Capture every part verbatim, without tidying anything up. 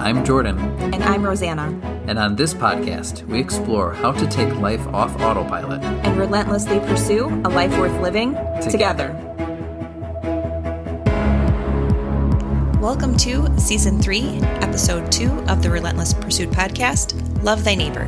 I'm Jordan. And I'm Rosanna. And on this podcast, we explore how to take life off autopilot and relentlessly pursue a life worth living together. together. Welcome to Season three, Episode two of the Relentless Pursuit podcast, Love Thy Neighbor.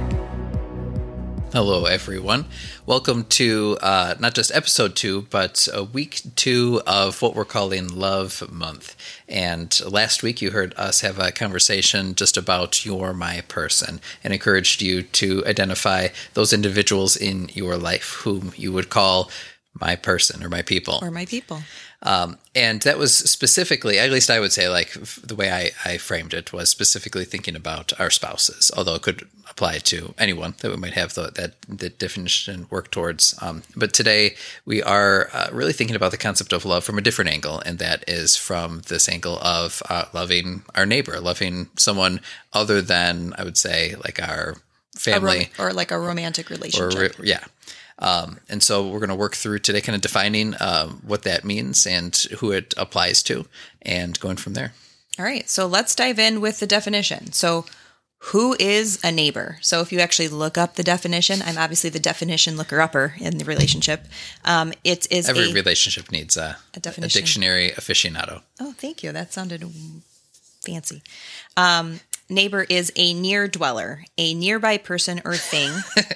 Hello, everyone. Welcome to uh, not just episode two, but a week two of what we're calling Love Month. And last week you heard us have a conversation just about You're My Person and encouraged you to identify those individuals in your life whom you would call my person or my people. Or my people. Um, and that was specifically, at least I would say, like the way I, I framed it was specifically thinking about our spouses, although it could apply to anyone that we might have the, that the definition work towards. Um, but today we are uh, really thinking about the concept of love from a different angle, and that is from this angle of uh, loving our neighbor, loving someone other than, I would say, like our family. Rom- or like a romantic relationship. Or, yeah. Um, and so we're going to work through today kind of defining um, what that means and who it applies to and going from there. All right. So let's dive in with the definition. So who is a neighbor? So if you actually look up the definition, I'm obviously the definition looker-upper in the relationship. Um, it is Every a, relationship needs a, a, definition. a dictionary aficionado. Oh, thank you. That sounded fancy. Um, neighbor is a near dweller, a nearby person or thing,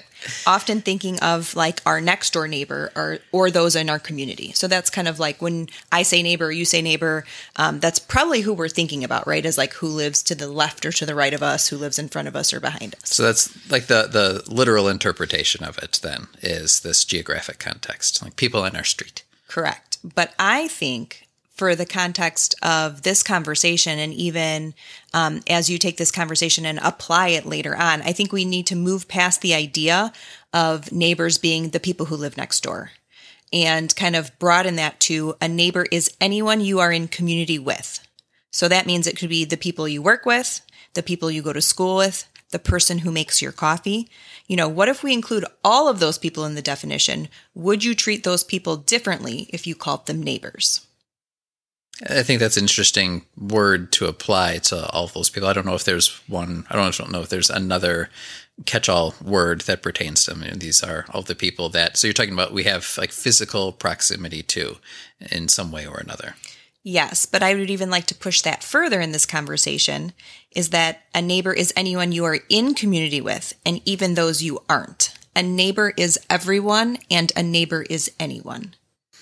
often thinking of like our next door neighbor or or those in our community. So that's kind of like when I say neighbor, you say neighbor, um, that's probably who we're thinking about, right? As like who lives to the left or to the right of us, who lives in front of us or behind us. So that's like the, the literal interpretation of it then is this geographic context, like people in our street. Correct. But I think for the context of this conversation, and even um, as you take this conversation and apply it later on, I think we need to move past the idea of neighbors being the people who live next door and kind of broaden that to a neighbor is anyone you are in community with. So that means it could be the people you work with, the people you go to school with, the person who makes your coffee. You know, what if we include all of those people in the definition? Would you treat those people differently if you called them neighbors? I think that's an interesting word to apply to all of those people. I don't know if there's one, I don't know if there's another catch-all word that pertains to them. I mean, these are all the people that, so you're talking about we have like physical proximity to in some way or another. Yes, but I would even like to push that further in this conversation is that a neighbor is anyone you are in community with and even those you aren't. A neighbor is everyone and a neighbor is anyone.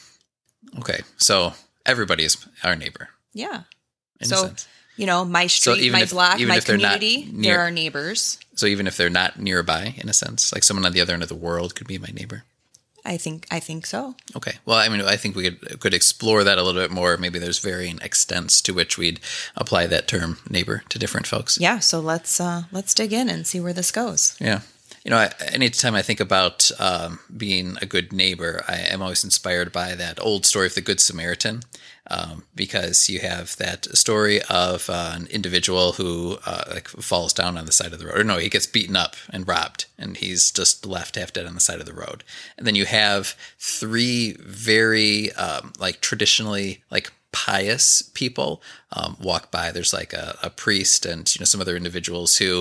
Okay, so everybody is our neighbor. Yeah. In so, a sense. you know, my street, so my if, block, my community, near, there are neighbors. So even if they're not nearby, in a sense, like someone on the other end of the world could be my neighbor? I think I think so. Okay. Well, I mean, I think we could could explore that a little bit more. Maybe there's varying extents to which we'd apply that term neighbor to different folks. Yeah. So let's uh, let's dig in and see where this goes. Yeah. You know, I, anytime I think about um, being a good neighbor, I am always inspired by that old story of the Good Samaritan, um, because you have that story of uh, an individual who uh, like falls down on the side of the road. Or no, he gets beaten up and robbed, and he's just left half dead on the side of the road. And then you have three very um, like traditionally like pious people um, walk by. There's like a, a priest and you know some other individuals who,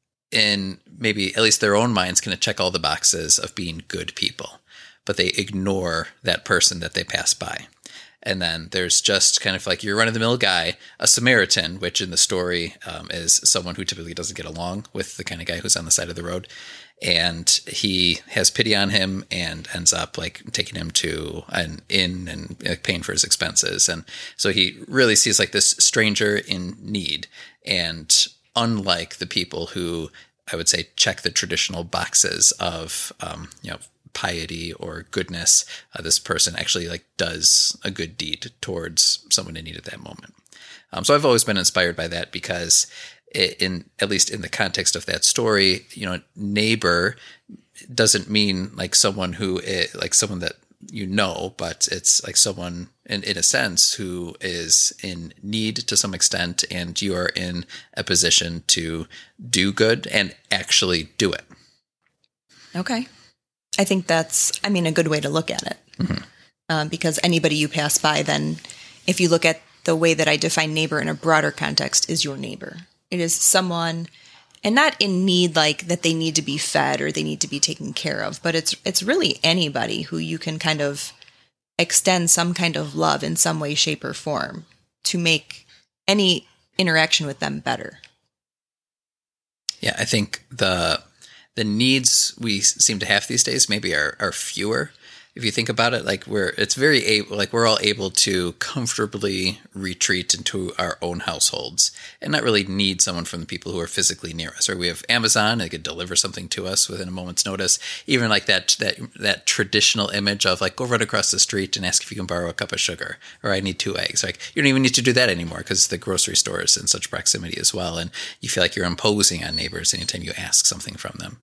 in maybe at least their own minds, can check all the boxes of being good people, but they ignore that person that they pass by. And then there's just kind of like your run-of-the-mill guy, a Samaritan, which in the story um, is someone who typically doesn't get along with the kind of guy who's on the side of the road. And he has pity on him and ends up like taking him to an inn and like, paying for his expenses. And so he really sees like this stranger in need. And unlike the people who I would say check the traditional boxes of, um, you know, piety or goodness, uh, this person actually like does a good deed towards someone in need at that moment. Um, so I've always been inspired by that because it, in at least in the context of that story, you know, neighbor doesn't mean like someone who is, like someone that you know, but it's like someone in, in a sense who is in need to some extent, and you are in a position to do good and actually do it. Okay. I think that's, I mean, a good way to look at it. Mm-hmm. Um, because anybody you pass by, then if you look at the way that I define neighbor in a broader context, is your neighbor. it is someone, and not in need like that they need to be fed or they need to be taken care of, but it's it's really anybody who you can kind of extend some kind of love in some way, shape, or form to make any interaction with them better. Yeah, I think the the needs we seem to have these days maybe are, are fewer. If you think about it, like we're it's very able, like we're all able to comfortably retreat into our own households and not really need someone from the people who are physically near us. Or we have Amazon; they could deliver something to us within a moment's notice. Even like that that that traditional image of like go run across the street and ask if you can borrow a cup of sugar, or I need two eggs. Like you don't even need to do that anymore because the grocery store is in such proximity as well, and you feel like you're imposing on neighbors anytime you ask something from them.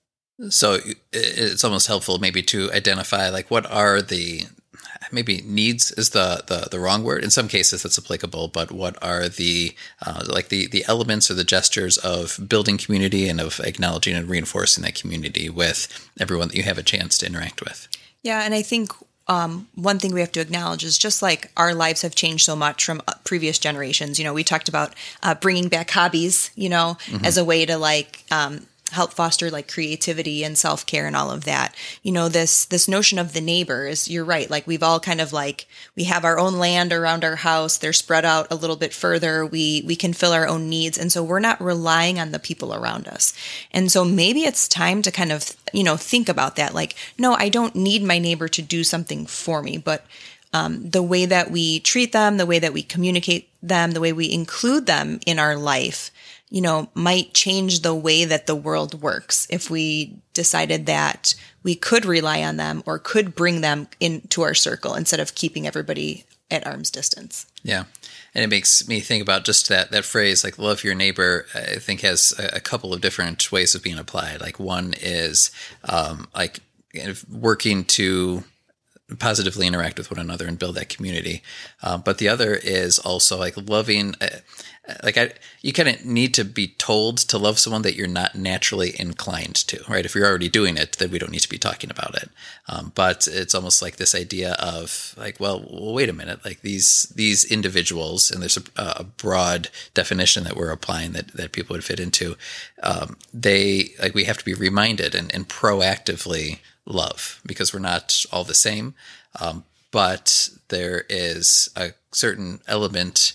So it's almost helpful maybe to identify like what are the maybe needs is the, the, the wrong word. In some cases that's applicable, but what are the uh, like the, the elements or the gestures of building community and of acknowledging and reinforcing that community with everyone that you have a chance to interact with. Yeah, and I think um, one thing we have to acknowledge is just like our lives have changed so much from previous generations. You know, we talked about uh, bringing back hobbies, you know, mm-hmm. as a way to like um, help foster like creativity and self-care and all of that. You know, this, this notion of the neighbor is, you're right. Like we've all kind of like, we have our own land around our house. They're spread out a little bit further. We, we can fill our own needs. And so we're not relying on the people around us. And so maybe it's time to kind of, you know, think about that. Like, no, I don't need my neighbor to do something for me, but um, the way that we treat them, the way that we communicate them, the way we include them in our life, you know, might change the way that the world works if we decided that we could rely on them or could bring them into our circle instead of keeping everybody at arm's distance. Yeah. And it makes me think about just that, that phrase, like love your neighbor, I think has a, a couple of different ways of being applied. Like one is um, like working to positively interact with one another and build that community. Um, but the other is also like loving, uh, like I, you kind of need to be told to love someone that you're not naturally inclined to, right? If you're already doing it, then we don't need to be talking about it. Um, but it's almost like this idea of like, well, well wait a minute, like these, these individuals, and there's a, a broad definition that we're applying that, that people would fit into. Um, they like, we have to be reminded and, and proactively love because we're not all the same. Um, but there is a certain element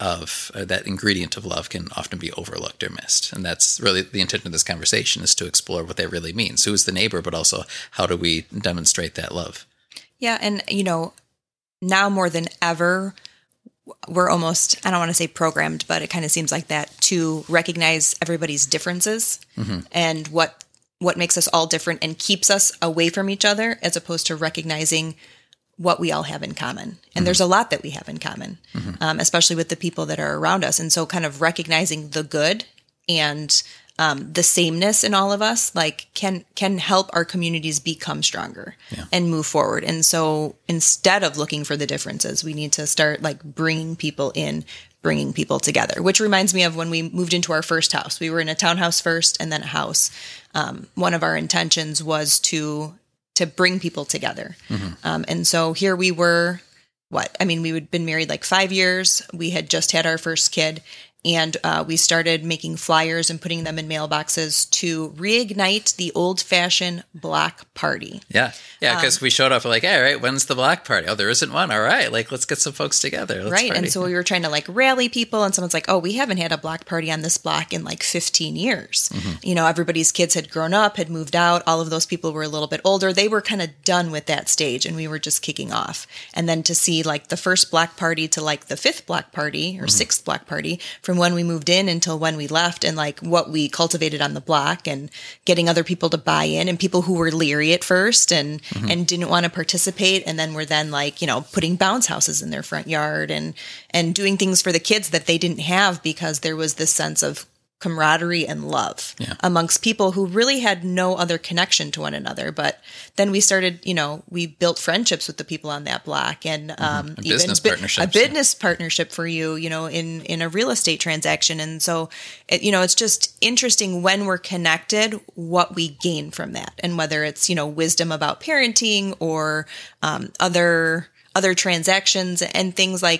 of uh, that ingredient of love can often be overlooked or missed. And that's really the intent of this conversation, is to explore what that really means. Who is the neighbor, but also how do we demonstrate that love? Yeah. And, you know, now more than ever, we're almost, I don't want to say programmed, but it kind of seems like that, to recognize everybody's differences mm-hmm. and what what makes us all different and keeps us away from each other, as opposed to recognizing what we all have in common. And mm-hmm. there's a lot that we have in common, mm-hmm. um, especially with the people that are around us. And so kind of recognizing the good and um, the sameness in all of us, like can, can help our communities become stronger yeah. and move forward. And so instead of looking for the differences, we need to start like bringing people in, bringing people together, which reminds me of when we moved into our first house. We were in a townhouse first and then a house. Um, one of our intentions was to to bring people together. Mm-hmm. Um, and so here we were, what? I mean, we had been married like five years. We had just had our first kid. And uh, we started making flyers and putting them in mailboxes to reignite the old-fashioned block party. Yeah, yeah, because um, we showed up like, hey, all right, when's the block party? Oh, there isn't one. All right, like let's get some folks together. Let's right, party. And so we were trying to like rally people, and someone's like, oh, we haven't had a block party on this block in like fifteen years. Mm-hmm. You know, everybody's kids had grown up, had moved out. All of those people were a little bit older. They were kind of done with that stage, and we were just kicking off. And then to see like the first block party to like the fifth block party or mm-hmm. sixth block party, from when we moved in until when we left, and like what we cultivated on the block, and getting other people to buy in, and people who were leery at first and mm-hmm. and didn't want to participate, and then were then like, you know, putting bounce houses in their front yard and and doing things for the kids that they didn't have, because there was this sense of camaraderie and love yeah. amongst people who really had no other connection to one another. But then we started, you know, we built friendships with the people on that block, and um, mm-hmm. a even business bi- partnership, a business partnership for you, you know, in, in a real estate transaction. And so, it, you know, it's just interesting when we're connected, what we gain from that, and whether it's, you know, wisdom about parenting or um, other, other transactions and things like,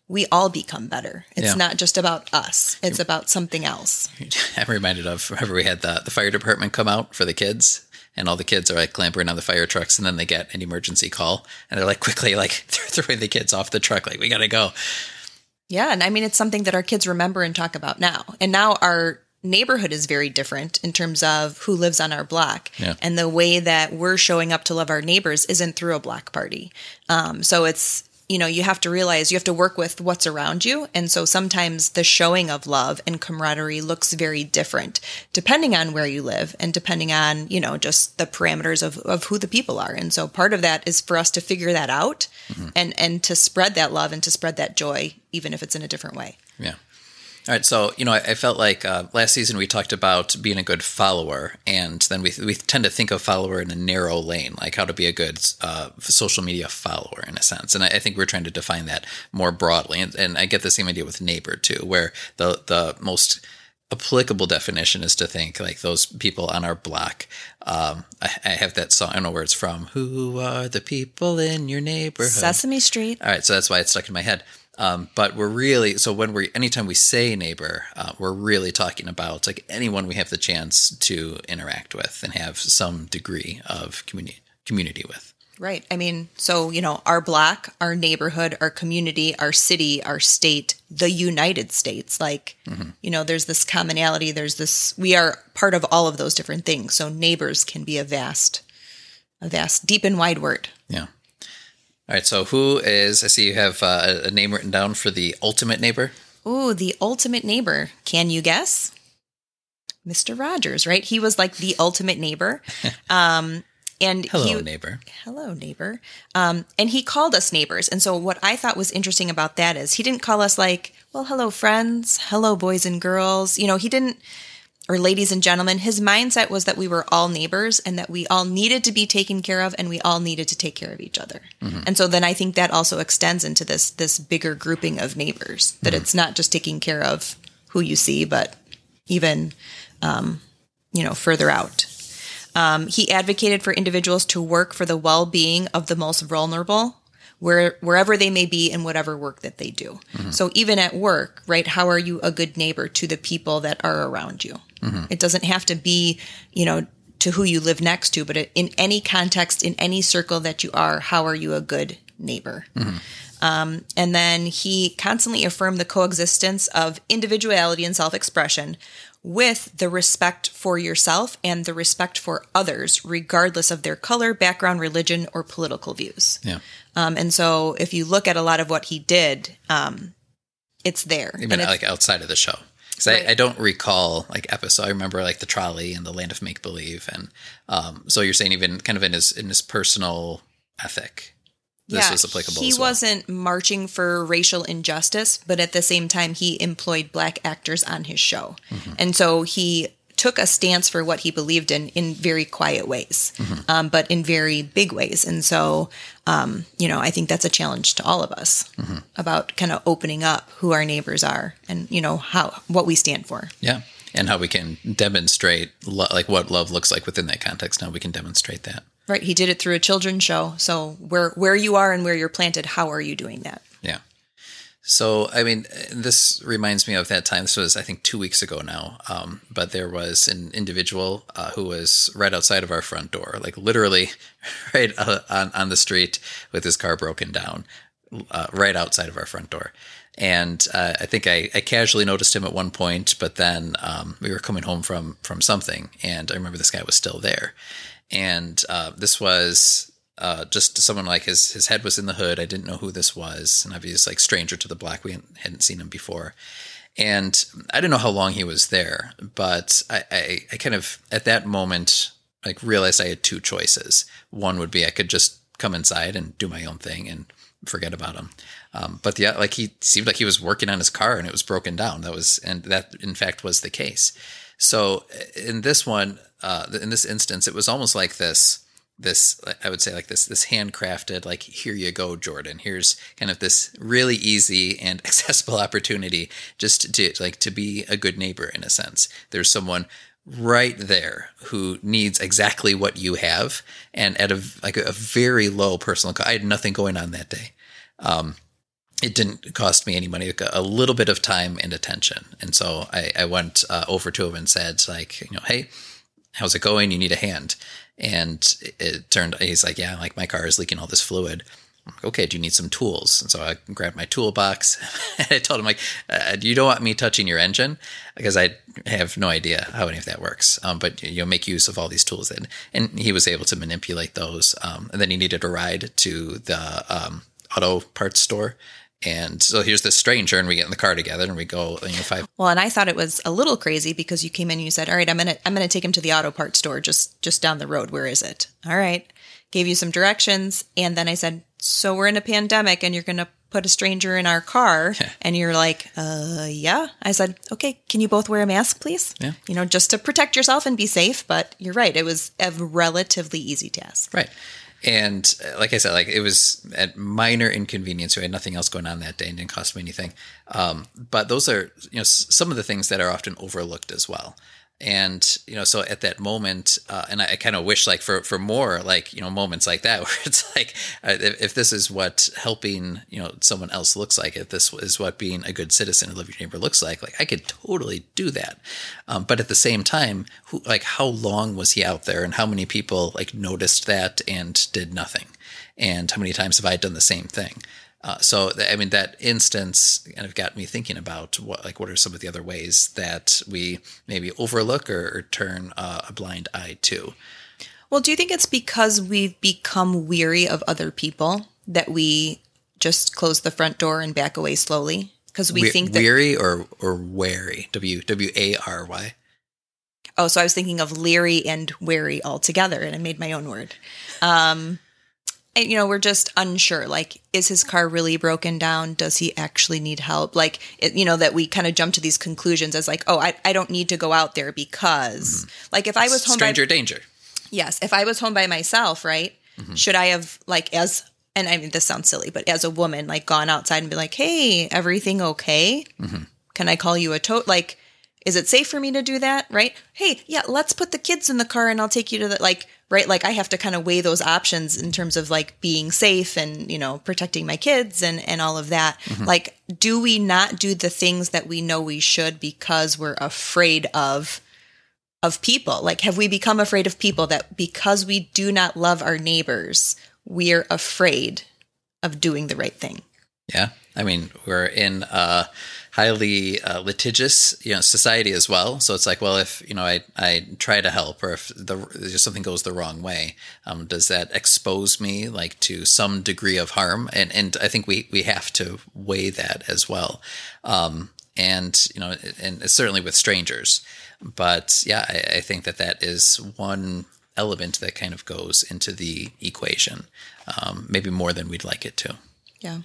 we all become better. It's Yeah. not just about us. It's about something else. I'm reminded of, remember we had the, the fire department come out for the kids, and all the kids are like clambering on the fire trucks, and then they get an emergency call, and they're like quickly like they're throwing the kids off the truck, like, we got to go. Yeah. And I mean, it's something that our kids remember and talk about now. And now our neighborhood is very different in terms of who lives on our block. Yeah. And the way that we're showing up to love our neighbors isn't through a block party. Um, so it's, you know, you have to realize you have to work with what's around you. And so sometimes the showing of love and camaraderie looks very different depending on where you live and depending on, you know, just the parameters of, of who the people are. And so part of that is for us to figure that out mm-hmm. and, and to spread that love and to spread that joy, even if it's in a different way. Yeah. All right, so, you know, I, I felt like uh, last season we talked about being a good follower, and then we we tend to think of follower in a narrow lane, like how to be a good uh, social media follower in a sense. And I, I think we're trying to define that more broadly. And, and I get the same idea with neighbor, too, where the, the most applicable definition is to think like those people on our block. Um, I, I have that song, I don't know where it's from. Who are the people in your neighborhood? Sesame Street. All right, so that's why it's stuck in my head. Um, but we're really, so when we, anytime we say neighbor, uh, we're really talking about like anyone we have the chance to interact with and have some degree of community community with. Right. I mean, so, you know, our block, our neighborhood, our community, our city, our state, the United States, like, mm-hmm. you know, there's this commonality, there's this, we are part of all of those different things. So neighbors can be a vast, a vast, deep and wide word. Yeah. All right, so who is, I see you have uh, a name written down for the ultimate neighbor. Oh, the ultimate neighbor. Can you guess? Mister Rogers, right? He was like the ultimate neighbor. Um, and Hello, he, neighbor. Hello, neighbor. Um, and he called us neighbors. And so what I thought was interesting about that is he didn't call us like, well, hello, friends. Hello, boys and girls. You know, he didn't, or ladies and gentlemen, his mindset was that we were all neighbors and that we all needed to be taken care of and we all needed to take care of each other. Mm-hmm. And so then I think that also extends into this this bigger grouping of neighbors, that mm-hmm. it's not just taking care of who you see, but even, um, you know, further out. Um, he advocated for individuals to work for the well-being of the most vulnerable, where wherever they may be in whatever work that they do. Mm-hmm. So even at work, right, how are you a good neighbor to the people that are around you? Mm-hmm. It doesn't have to be, you know, to who you live next to, but in any context, in any circle that you are, how are you a good neighbor? Mm-hmm. Um, and then he constantly affirmed the coexistence of individuality and self-expression with the respect for yourself and the respect for others, regardless of their color, background, religion, or political views. Yeah. Um, and so if you look at a lot of what he did, um, it's there. Even and it's, like outside of the show. Because right. I, I don't recall like episode. I remember like the trolley and the land of make believe, and um, so you're saying even kind of in his in his personal ethic, this yeah, was applicable. He as well. wasn't marching for racial injustice, but at the same time, he employed black actors on his show, mm-hmm. and so he took a stance for what he believed in in very quiet ways, mm-hmm. um, but in very big ways. And so, um, you know, I think that's a challenge to all of us mm-hmm. about kind of opening up who our neighbors are and, you know, how what we stand for. Yeah. And how we can demonstrate lo- like what love looks like within that context. How we can demonstrate that. Right. He did it through a children's show. So where where you are and where you're planted, how are you doing that? Yeah. So, I mean, this reminds me of that time. This was, I think, two weeks ago now. Um, but there was an individual uh, who was right outside of our front door, like literally right uh, on, on the street with his car broken down, uh, right outside of our front door. And uh, I think I, I casually noticed him at one point, but then um, we were coming home from from something, and I remember this guy was still there. And uh, this was... Uh, just someone like his his head was in the hood. I didn't know who this was, and obviously like stranger to the block. We hadn't, hadn't seen him before, and I didn't know how long he was there. But I, I, I kind of at that moment like realized I had two choices. One would be I could just come inside and do my own thing and forget about him. Um, but yeah, like he seemed like he was working on his car and it was broken down. That was and that in fact was the case. So in this one, uh, in this instance, it was almost like this. This, I would say like this, this handcrafted, like, here you go, Jordan, here's kind of this really easy and accessible opportunity just to like, to be a good neighbor in a sense. There's someone right there who needs exactly what you have. And at a, like a very low personal cost. I had nothing going on that day. Um, it didn't cost me any money, a little bit of time and attention. And so I, I went uh, over to him and said, like, you know, hey, how's it going? You need a hand. And it, it turned, he's like, yeah, like my car is leaking all this fluid. I'm like, okay, do you need some tools? And so I grabbed my toolbox and I told him, like, uh, you don't want me touching your engine, because I have no idea how any of that works. Um, but you know, make use of all these tools. And, and he was able to manipulate those. Um, and then he needed a ride to the um, auto parts store. And so here's this stranger, and we get in the car together, and we go, you know, five. Well, and I thought it was a little crazy because you came in and you said, all right, I'm going to, I'm going to take him to the auto parts store just, just down the road. Where is it? All right. Gave you some directions. And then I said, so we're in a pandemic and you're going to put a stranger in our car. Yeah. And you're like, uh, yeah. I said, okay, can you both wear a mask, please? Yeah. You know, just to protect yourself and be safe. But you're right. It was a relatively easy task. Right. And uh, like I said, like it was a minor inconvenience. We had nothing else going on that day and didn't cost me anything. Um, but those are, you know, s- some of the things that are often overlooked as well. And, you know, so at that moment, uh, and I, I kind of wish like for, for more like, you know, moments like that, where it's like, uh, if, if this is what helping, you know, someone else looks like, if this is what being a good citizen and love your neighbor looks like, like I could totally do that. Um, but at the same time, who, like how long was he out there, and how many people like noticed that and did nothing? And how many times have I done the same thing? Uh, so, I mean, that instance kind of got me thinking about what, like, what are some of the other ways that we maybe overlook or, or turn uh, a blind eye to? Well, do you think it's because we've become weary of other people that we just close the front door and back away slowly? Because we We- think that. weary or or wary, W W A R Y. Oh, so I was thinking of leery and wary all together, and I made my own word. Um, and, you know, we're just unsure. Like, is his car really broken down? Does he actually need help? Like, it, you know, that we kind of jump to these conclusions as like, oh, I, I don't need to go out there because, mm-hmm. like, if I was home stranger by, danger. Yes, if I was home by myself, right? Mm-hmm. Should I have like as and I mean this sounds silly, but as a woman, like gone outside and be like, hey, everything okay? Mm-hmm. Can I call you a tote? Like, is it safe for me to do that? Right? Hey, yeah, let's put the kids in the car and I'll take you to the, like, right? Like I have to kind of weigh those options in terms of like being safe and, you know, protecting my kids and, and all of that. Mm-hmm. Like, do we not do the things that we know we should because we're afraid of, of people? Like, have we become afraid of people that because we do not love our neighbors, we're afraid of doing the right thing? Yeah. I mean, we're in a highly uh, litigious, you know, society as well. So it's like, well, if, you know, I, I try to help, or if the, if something goes the wrong way, um, does that expose me like to some degree of harm? And, and I think we, we have to weigh that as well. Um, and, you know, and certainly with strangers, but yeah, I, I think that that is one element that kind of goes into the equation, um, maybe more than we'd like it to. Yeah.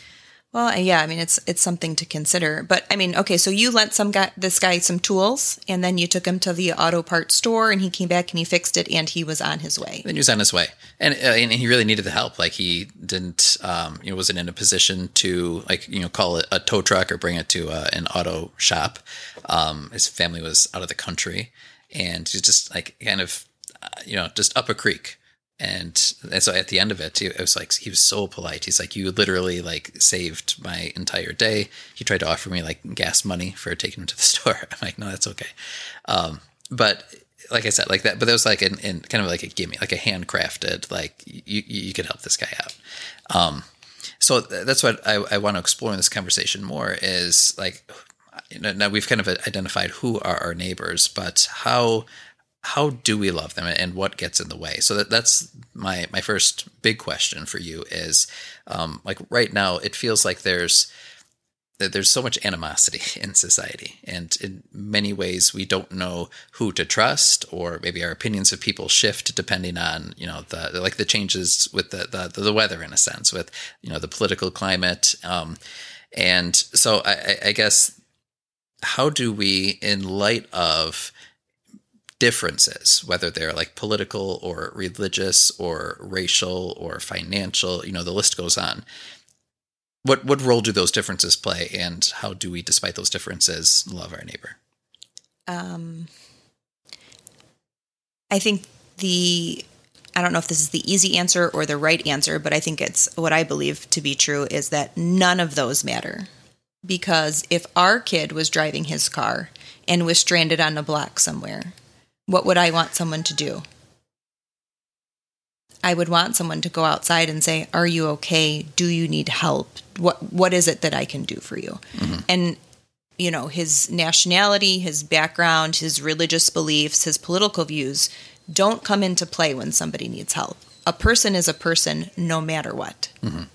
Well, yeah, I mean, it's it's something to consider. But I mean, okay, so you lent some guy, this guy some tools, and then you took him to the auto parts store, and he came back and he fixed it, and he was on his way. Then he was on his way, and uh, and he really needed the help. Like he didn't, um, you know, wasn't in a position to like you know call it a tow truck or bring it to uh, an auto shop. Um, his family was out of the country, and he's just like kind of, uh, you know, just up a creek. And, and so at the end of it, it was like, he was so polite. He's like, you literally like saved my entire day. He tried to offer me like gas money for taking him to the store. I'm like, no, that's okay. Um, but like I said, like that, but that was like in, in kind of like a gimme, like a handcrafted, like you, you could help this guy out. Um, so that's what I, I want to explore in this conversation more is like, you know, now we've kind of identified who are our neighbors, but how, how do we love them and what gets in the way? So that, that's my, my first big question for you is, um, like right now, it feels like there's, that there's so much animosity in society. And in many ways, we don't know who to trust, or maybe our opinions of people shift depending on, you know, the, like the changes with the, the, the weather in a sense, with, you know, the political climate. Um, and so I, I guess, how do we, in light of differences, whether they're like political or religious or racial or financial, you know, the list goes on. What what role do those differences play, and how do we, despite those differences, love our neighbor? Um, I think the I don't know if this is the easy answer or the right answer, but I think it's what I believe to be true is that none of those matter. Because if our kid was driving his car and was stranded on a block somewhere, what would I want someone to do? I would want someone to go outside and say, are you okay? Do you need help? What What is it that I can do for you? Mm-hmm. And, you know, his nationality, his background, his religious beliefs, his political views don't come into play when somebody needs help. A person is a person no matter what. Mm-hmm.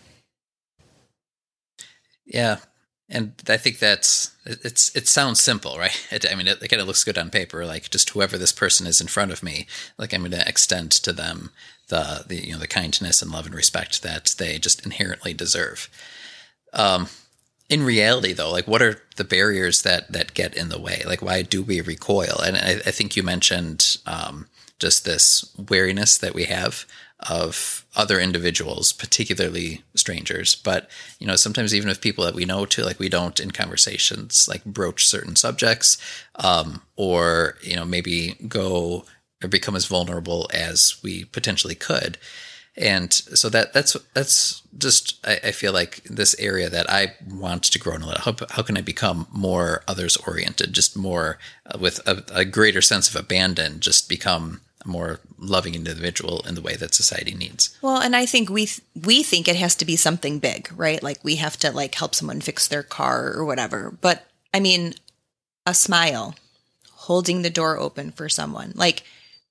Yeah. And I think that's, it's, it sounds simple, right? It, I mean, it, it kind of looks good on paper, like just whoever this person is in front of me, like I'm going to extend to them the, the, you know, the kindness and love and respect that they just inherently deserve. Um, in reality though, like what are the barriers that, that get in the way? Like, why do we recoil? And I, I think you mentioned, um, just this wariness that we have of other individuals, particularly strangers. But, you know, sometimes even with people that we know too, like we don't in conversations, like broach certain subjects, um, or, you know, maybe go or become as vulnerable as we potentially could. And so that that's, that's just, I, I feel like this area that I want to grow in a little. How, how can I become more others oriented, just more uh, with a, a greater sense of abandon, just become a more loving individual in the way that society needs. Well, and I think we th- we think it has to be something big, right? Like we have to like help someone fix their car or whatever. But I mean, a smile, holding the door open for someone, like,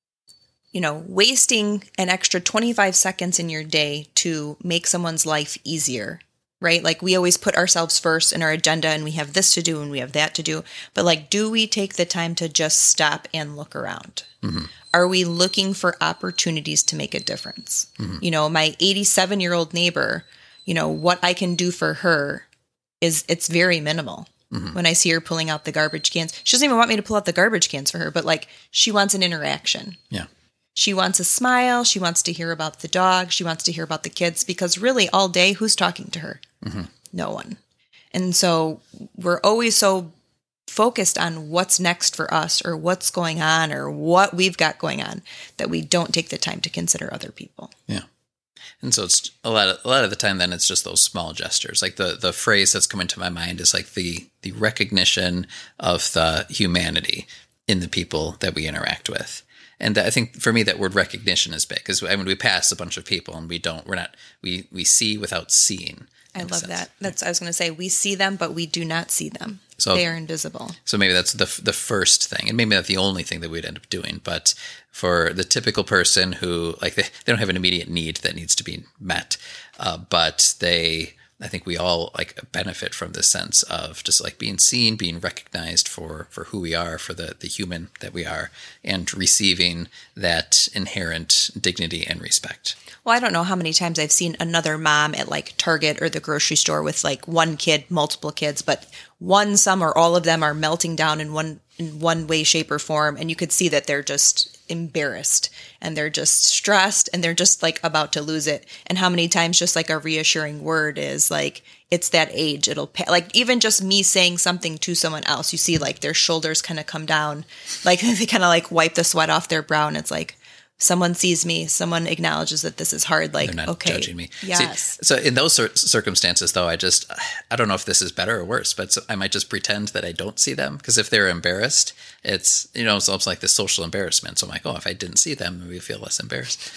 you know, wasting an extra twenty-five seconds in your day to make someone's life easier, right? Like we always put ourselves first in our agenda and we have this to do and we have that to do. But like, do we take the time to just stop and look around? Mm-hmm. Are we looking for opportunities to make a difference? Mm-hmm. You know, my eighty-seven-year-old neighbor, you know, what I can do for her is it's very minimal. Mm-hmm. When I see her pulling out the garbage cans, she doesn't even want me to pull out the garbage cans for her, but like she wants an interaction. Yeah. She wants a smile. She wants to hear about the dog. She wants to hear about the kids because really all day, who's talking to her? Mm-hmm. No one. And so we're always so focused on what's next for us or what's going on or what we've got going on that we don't take the time to consider other people. Yeah. And so it's a lot of, a lot of the time then it's just those small gestures. Like the, the phrase that's coming to my mind is like the, the recognition of the humanity in the people that we interact with. And I think for me, that word recognition is big because I mean, we pass a bunch of people and we don't, we're not, we, we see without seeing. I love that. That's, I was going to say, we see them, but we do not see them. So they are invisible. So maybe that's the the first thing, and maybe not the only thing that we'd end up doing. But for the typical person who, like, they, they don't have an immediate need that needs to be met, uh, but they, I think we all like benefit from this sense of just like being seen, being recognized for, for who we are, for the, the human that we are, and receiving that inherent dignity and respect. Well, I don't know how many times I've seen another mom at like Target or the grocery store with like one kid, multiple kids, but one, some, or all of them are melting down in one in one way, shape, or form. And you could see that they're just embarrassed and they're just stressed and they're just like about to lose it. And how many times just like a reassuring word is like, it's that age, it'll pay. Like even just me saying something to someone else, you see like their shoulders kind of come down, like they kind of like wipe the sweat off their brow and it's like, someone sees me, someone acknowledges that this is hard. Like, they're not okay, judging me. Yes. See, so in those cir- circumstances, though, I just, I don't know if this is better or worse, but so I might just pretend that I don't see them because if they're embarrassed, it's, you know, it's almost like this social embarrassment. So I'm like, oh, if I didn't see them, maybe I feel less embarrassed.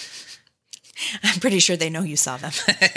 I'm pretty sure they know you saw them.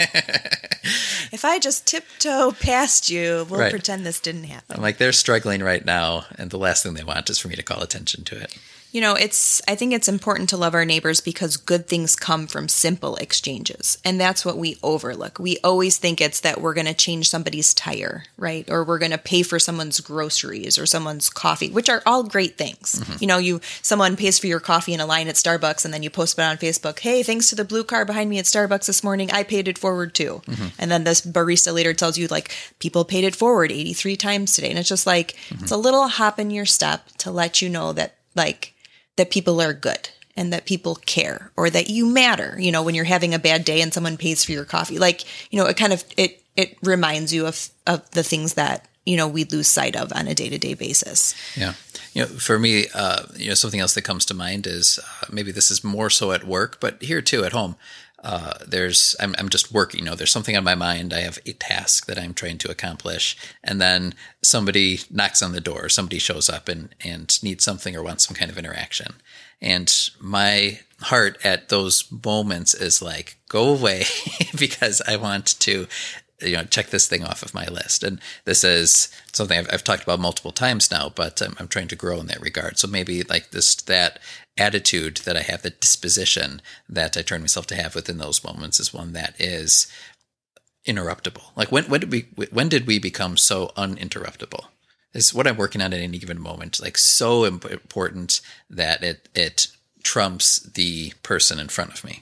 If I just tiptoe past you, we'll right. pretend this didn't happen. I'm like, they're struggling right now, and the last thing they want is for me to call attention to it. You know, it's, I think it's important to love our neighbors because good things come from simple exchanges. And that's what we overlook. We always think it's that we're going to change somebody's tire, right? Or we're going to pay for someone's groceries or someone's coffee, which are all great things. Mm-hmm. You know, you, someone pays for your coffee in a line at Starbucks and then you post it on Facebook. Hey, thanks to the blue car behind me at Starbucks this morning, I paid it forward too. Mm-hmm. And then this barista later tells you like, people paid it forward eighty-three times today. And it's just like, mm-hmm. it's a little hop in your step to let you know that like, that people are good and that people care or that you matter, you know, when you're having a bad day and someone pays for your coffee, like, you know, it kind of, it, it reminds you of, of the things that you know, we lose sight of on a day-to-day basis. Yeah. You know, for me, uh, you know, something else that comes to mind is uh, maybe this is more so at work, but here too at home. Uh, there's, I'm, I'm just working, you know, there's something on my mind. I have a task that I'm trying to accomplish. And then somebody knocks on the door, somebody shows up and, and needs something or wants some kind of interaction. And my heart at those moments is like, go away because I want to, you know, check this thing off of my list. And this is something I've, I've talked about multiple times now, but I'm, I'm trying to grow in that regard. So maybe like this, that attitude that I have, the disposition that I turn myself to have within those moments is one that is interruptible. Like when, when did we, when did we become so uninterruptible? Is what I'm working on at any given moment, like so important that it, it trumps the person in front of me.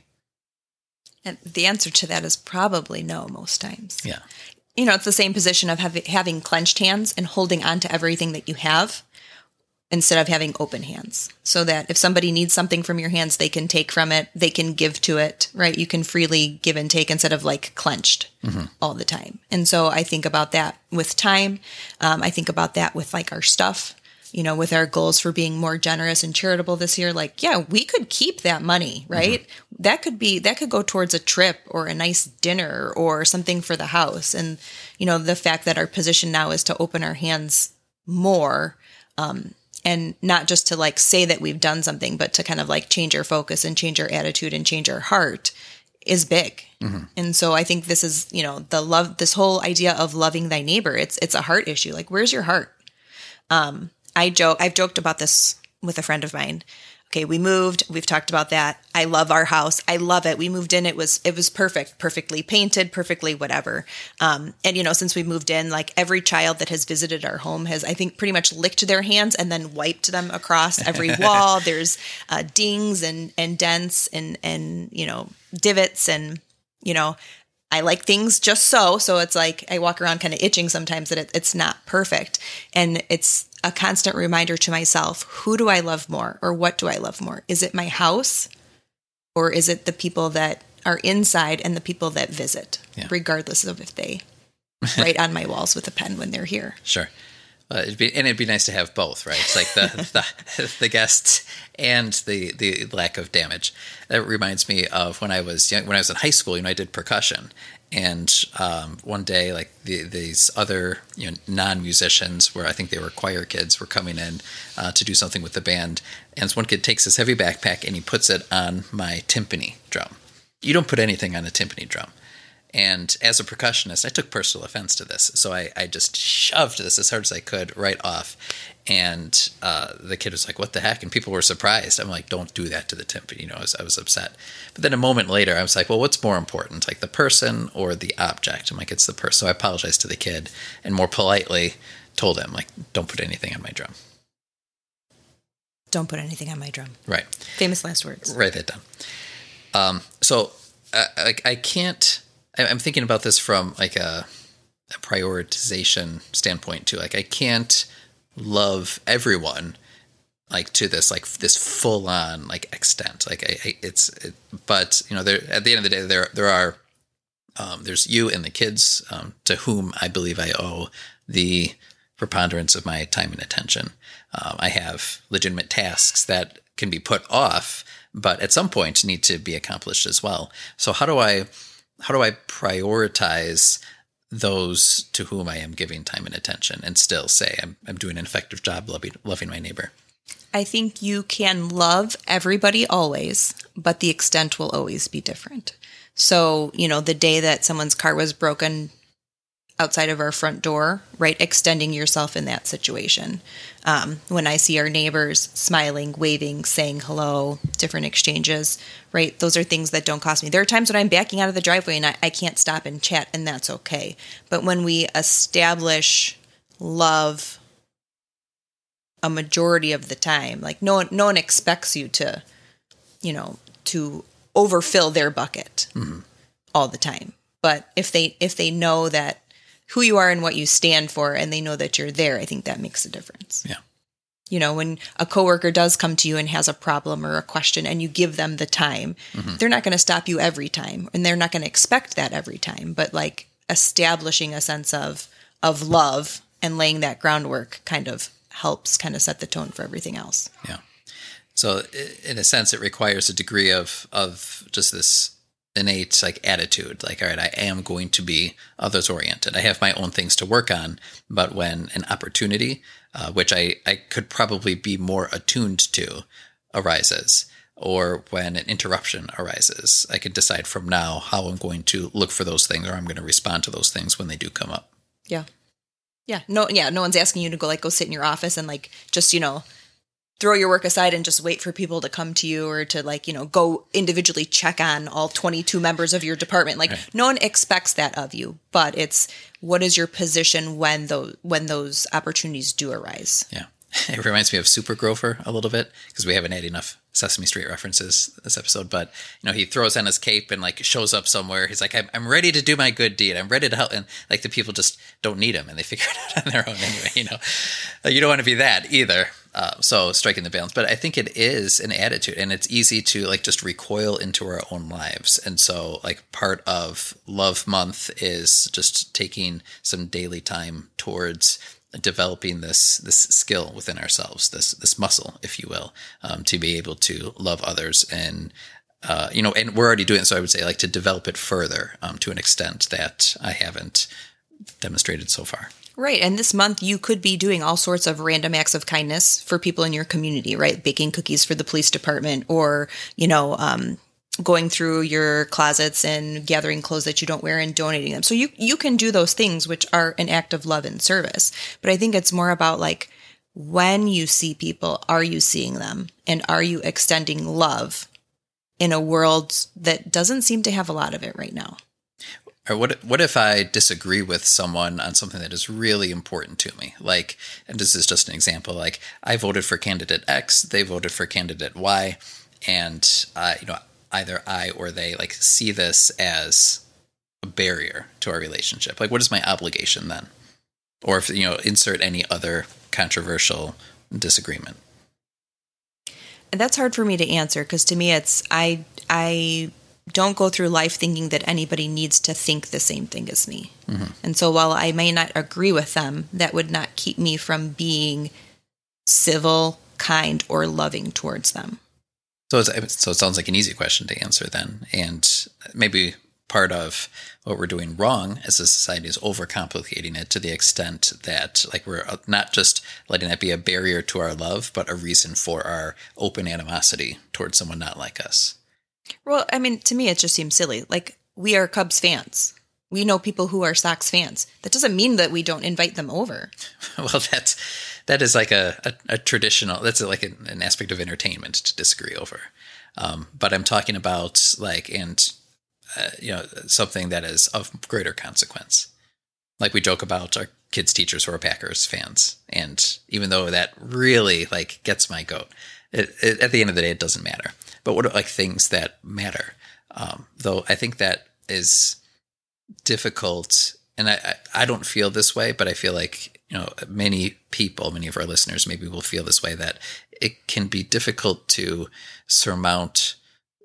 And the answer to that is probably no most times. Yeah. You know, it's the same position of have, having clenched hands and holding on to everything that you have instead of having open hands. So that if somebody needs something from your hands, they can take from it, they can give to it, right? You can freely give and take instead of like clenched mm-hmm. all the time. And so I think about that with time. Um, I think about that with like our stuff. You know, with our goals for being more generous and charitable this year, like, yeah, we could keep that money, right? Mm-hmm. That could be, that could go towards a trip or a nice dinner or something for the house. And, you know, the fact that our position now is to open our hands more, um, and not just to like say that we've done something, but to kind of like change our focus and change our attitude and change our heart is big. Mm-hmm. And so I think this is, you know, the love, this whole idea of loving thy neighbor, it's, it's a heart issue. Like, where's your heart? Um, I joke, I've joked about this with a friend of mine. Okay, we moved, we've talked about that. I love our house. I love it. We moved in. It was, it was perfect, perfectly painted, perfectly whatever. Um, and you know, since we moved in, like every child that has visited our home has, I think, pretty much licked their hands and then wiped them across every wall. There's uh, dings and, and dents and, and, you know, divots and, you know, I like things just so. So it's like I walk around kind of itching sometimes that it, it's not perfect. And it's a constant reminder to myself, who do I love more or what do I love more? Is it my house or is it the people that are inside and the people that visit, yeah. regardless of if they write on my walls with a pen when they're here? Sure. Uh, it'd be, and it'd be nice to have both, right? It's like the the, the guests and the, the lack of damage. That reminds me of when I was young, when I was in high school. You know, I did percussion, and um, one day, like the, these other you know non-musicians, where I think they were choir kids, were coming in uh, to do something with the band. And so one kid takes this heavy backpack and he puts it on my timpani drum. You don't put anything on a timpani drum. And as a percussionist, I took personal offense to this. So I, I just shoved this as hard as I could right off. And uh, the kid was like, what the heck? And people were surprised. I'm like, don't do that to the timpani. You know, I was, I was upset. But then a moment later, I was like, well, what's more important, like the person or the object? I'm like, it's the person. So I apologized to the kid and more politely told him, like, don't put anything on my drum. Don't put anything on my drum. Right. Famous last words. Write that down. Um, so uh, I, I can't... I'm thinking about this from like a, a prioritization standpoint too. Like I can't love everyone like to this like this full on like extent. Like I, I it's it, but you know there at the end of the day there there are um, there's you and the kids um, to whom I believe I owe the preponderance of my time and attention. Um, I have legitimate tasks that can be put off, but at some point need to be accomplished as well. So how do I How do I prioritize those to whom I am giving time and attention and still say I'm, I'm doing an effective job loving, loving my neighbor? I think you can love everybody always, but the extent will always be different. So, you know, the day that someone's car was broken outside of our front door, right, extending yourself in that situation. Um, when I see our neighbors smiling, waving, saying hello, different exchanges, right, those are things that don't cost me. There are times when I'm backing out of the driveway and I, I can't stop and chat, and that's okay. But when we establish love a majority of the time, like no one, no one expects you to, you know, to overfill their bucket mm-hmm. all the time. But if they if they know that who you are and what you stand for, and they know that you're there, I think that makes a difference. Yeah. You know, when a coworker does come to you and has a problem or a question and you give them the time, mm-hmm. they're not going to stop you every time, and they're not going to expect that every time, but like establishing a sense of, of love and laying that groundwork kind of helps kind of set the tone for everything else. Yeah. So in a sense, it requires a degree of, of just this innate like attitude, like, all right, I am going to be others oriented. I have my own things to work on, but when an opportunity, uh, which I, I could probably be more attuned to, arises, or when an interruption arises, I can decide from now how I'm going to look for those things, or I'm going to respond to those things when they do come up. Yeah. Yeah. No, yeah. No one's asking you to go like, go sit in your office and like, just, you know, throw your work aside and just wait for people to come to you, or to like, you know, go individually check on all twenty-two members of your department. Like right. No one expects that of you, but it's what is your position when those, when those opportunities do arise? Yeah. It reminds me of Super Grover a little bit, because we haven't had enough Sesame Street references this episode, but you know, he throws on his cape and like shows up somewhere. He's like, I'm, I'm ready to do my good deed. I'm ready to help. And like the people just don't need him and they figure it out on their own anyway, you know, you don't want to be that either. Uh, so striking the balance, but I think it is an attitude, and it's easy to like just recoil into our own lives. And so like part of Love Month is just taking some daily time towards developing this this skill within ourselves, this this muscle, if you will, um, to be able to love others, and uh, you know, and we're already doing it. So I would say like to develop it further um, to an extent that I haven't demonstrated so far. Right. And this month you could be doing all sorts of random acts of kindness for people in your community, right? Baking cookies for the police department, or, you know, um, going through your closets and gathering clothes that you don't wear and donating them. So you, you can do those things, which are an act of love and service. But I think it's more about like, when you see people, are you seeing them? And are you extending love in a world that doesn't seem to have a lot of it right now? Or what what if I disagree with someone on something that is really important to me? Like, and this is just an example, like I voted for candidate X, they voted for candidate Y, and uh, you know, either I or they like see this as a barrier to our relationship. Like, what is my obligation then? Or if, you know, insert any other controversial disagreement. And that's hard for me to answer, because to me it's I I don't go through life thinking that anybody needs to think the same thing as me. Mm-hmm. And so while I may not agree with them, that would not keep me from being civil, kind, or loving towards them. So it's, so it sounds like an easy question to answer then. And maybe part of what we're doing wrong as a society is overcomplicating it to the extent that like we're not just letting that be a barrier to our love, but a reason for our open animosity towards someone not like us. Well, I mean, to me, it just seems silly. Like, we are Cubs fans. We know people who are Sox fans. That doesn't mean that we don't invite them over. Well, that's, that is like a, a, a traditional, that's like an, an aspect of entertainment to disagree over. Um, but I'm talking about like, and, uh, you know, something that is of greater consequence. Like we joke about our kids' teachers who are Packers fans. And even though that really like gets my goat, it, it, at the end of the day, it doesn't matter. But what are like things that matter? Um, though I think that is difficult, and I, I, I don't feel this way, but I feel like, you know, many people, many of our listeners maybe will feel this way, that it can be difficult to surmount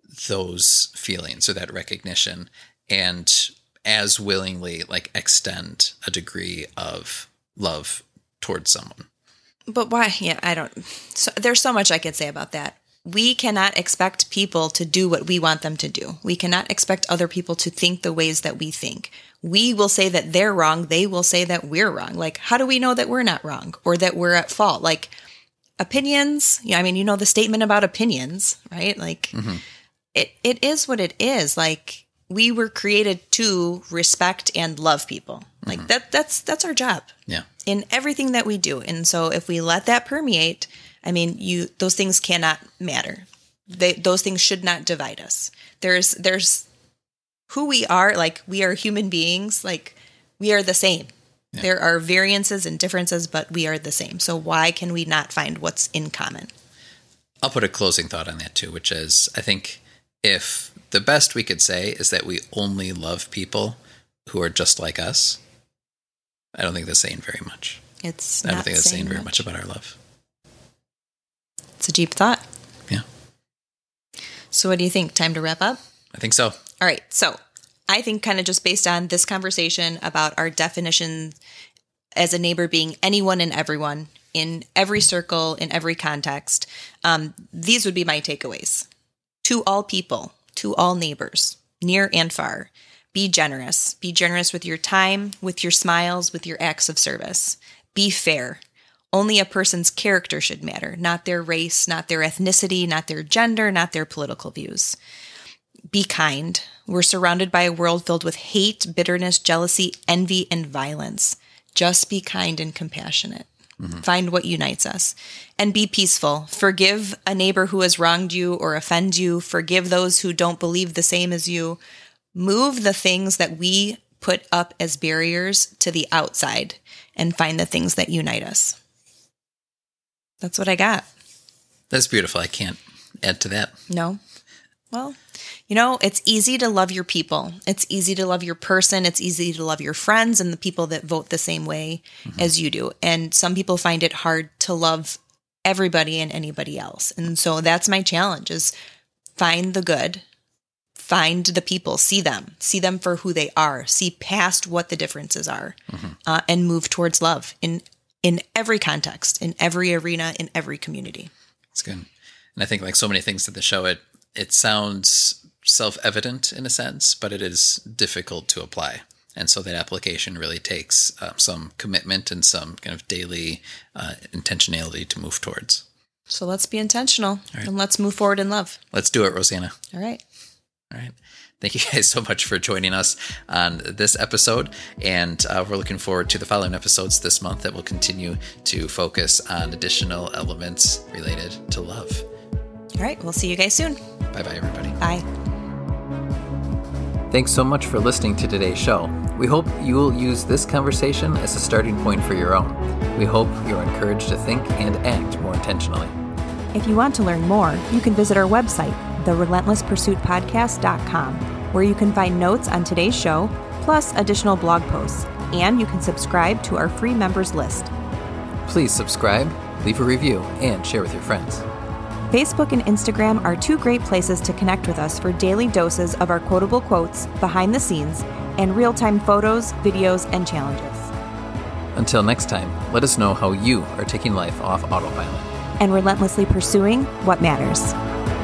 those feelings or that recognition and as willingly like extend a degree of love towards someone. But why? Yeah, I don't. So, there's so much I could say about that. We cannot expect people to do what we want them to do. We cannot expect other people to think the ways that we think. We will say that they're wrong. They will say that we're wrong. Like, how do we know that we're not wrong or that we're at fault? Like, opinions, yeah, I mean, you know, the statement about opinions, right? Like, mm-hmm. it it is what it is. Like, we were created to respect and love people. Like, mm-hmm. that that's that's our job. Yeah. In everything that we do. And so if we let that permeate, I mean, you those things cannot matter. They, those things should not divide us. There's there's who we are. Like, we are human beings. Like, we are the same. Yeah. There are variances and differences, but we are the same. So why can we not find what's in common? I'll put a closing thought on that too, which is I think if the best we could say is that we only love people who are just like us, I don't think that's saying very much. It's I don't not think that's saying, saying very much. much about our love. It's a deep thought. Yeah. So what do you think? Time to wrap up? I think so. All right. So I think kind of just based on this conversation about our definition as a neighbor being anyone and everyone in every circle, in every context. Um, these would be my takeaways. To all people, to all neighbors, near and far, be generous. Be generous with your time, with your smiles, with your acts of service. Be fair. Only a person's character should matter, not their race, not their ethnicity, not their gender, not their political views. Be kind. We're surrounded by a world filled with hate, bitterness, jealousy, envy, and violence. Just be kind and compassionate. Mm-hmm. Find what unites us. And be peaceful. Forgive a neighbor who has wronged you or offend you. Forgive those who don't believe the same as you. Move the things that we put up as barriers to the outside and find the things that unite us. That's what I got. That's beautiful. I can't add to that. No? Well, you know, it's easy to love your people. It's easy to love your person. It's easy to love your friends and the people that vote the same way mm-hmm. as you do. And some people find it hard to love everybody and anybody else. And so that's my challenge is find the good, find the people, see them, see them for who they are, see past what the differences are, mm-hmm. uh, and move towards love in in every context, in every arena, in every community. That's good. And I think like so many things in the show, it it sounds self-evident in a sense, but it is difficult to apply. And so that application really takes uh, some commitment and some kind of daily uh, intentionality to move towards. So let's be intentional right. and let's move forward in love. Let's do it, Rosanna. All right. All right. Thank you guys so much for joining us on this episode. And uh, we're looking forward to the following episodes this month that will continue to focus on additional elements related to love. All right. We'll see you guys soon. Bye-bye, everybody. Bye. Thanks so much for listening to today's show. We hope you will use this conversation as a starting point for your own. We hope you're encouraged to think and act more intentionally. If you want to learn more, you can visit our website, the relentless pursuit podcast dot com, where you can find notes on today's show, plus additional blog posts, and you can subscribe to our free members list. Please subscribe, leave a review, and share with your friends. Facebook and Instagram are two great places to connect with us for daily doses of our quotable quotes, behind the scenes, and real-time photos, videos, and challenges. Until next time, let us know how you are taking life off autopilot and relentlessly pursuing what matters.